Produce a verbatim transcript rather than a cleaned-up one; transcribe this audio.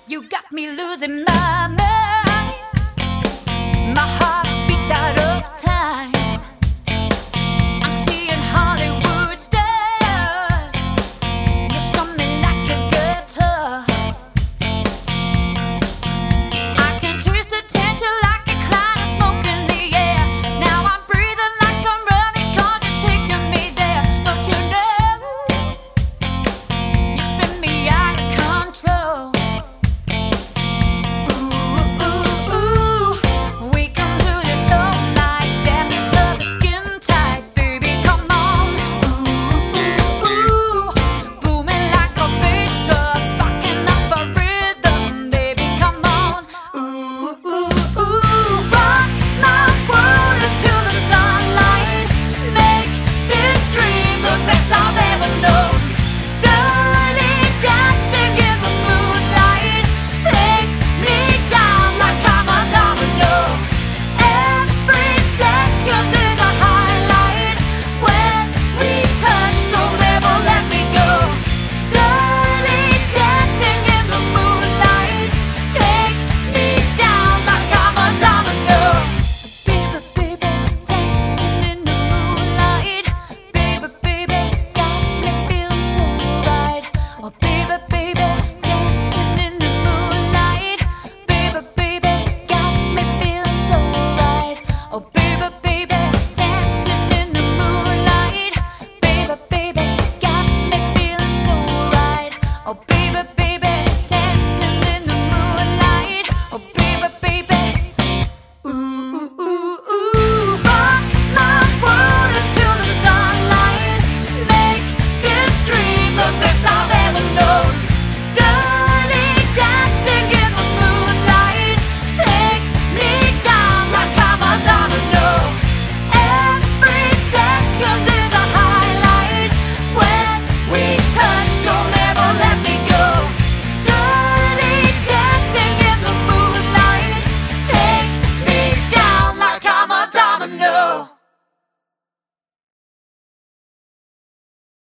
You got me losing my mind. My heart beats out of time. I'm seeing Hollywood stars. You strum me like a guitar. I can taste the tension like a cloud of smoke in the air. Now I'm breathing like I'm running 'cause you're taking me there. Don't you know? You spin me out of control. Oh baby